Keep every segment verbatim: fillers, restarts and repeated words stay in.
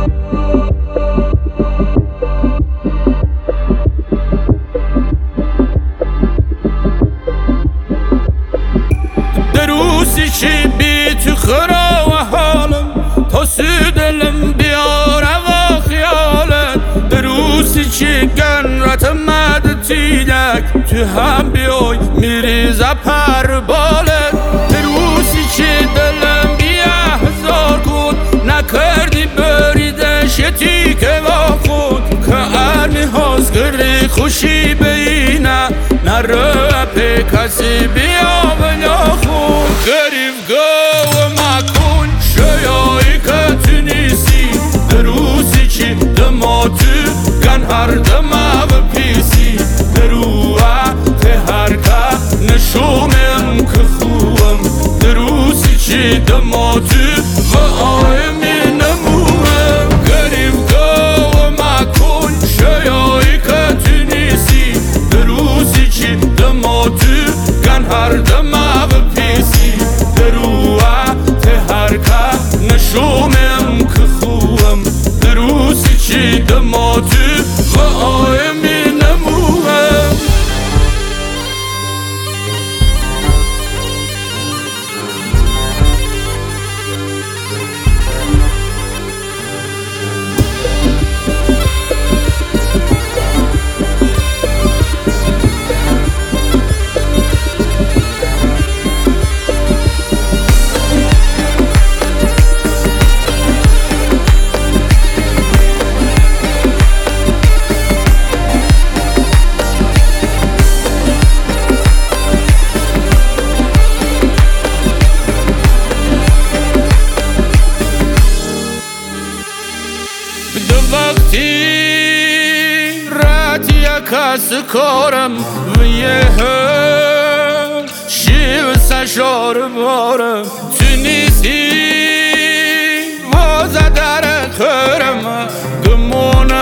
دروسی چی بی تو خرا و حالم تا سودلم بیاره و خیالت دروسی چی گنرت مد تیدک تو هم بیای میریزه پر بالت دروسی چی دلم بیه هزار کن نکردی بریدش یتی که با خود که ارمی هاست گری خوشی بینه نره پی کسی بیا بیا خود گریف گو مکن شیایی که تو نیستی دروسی چی دما تو گن هر دمه و پیسی دروه ته هر که نشومم که خوبم دروسی چی دما تو و آیمی نموهم گریف گو مکن شیایی که تو نیستی دروسی چی دما تو گن هر دمه و پیسی دروه ته هر که نشومم که خوبم دروسی چی دما تو و آیمی نموهم وقتی رات یا کس کارم و یه شیو سشار بارم تو نیستی وازه در خرم گمونم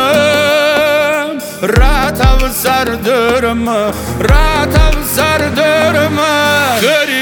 رات و سر درم رات و سر درم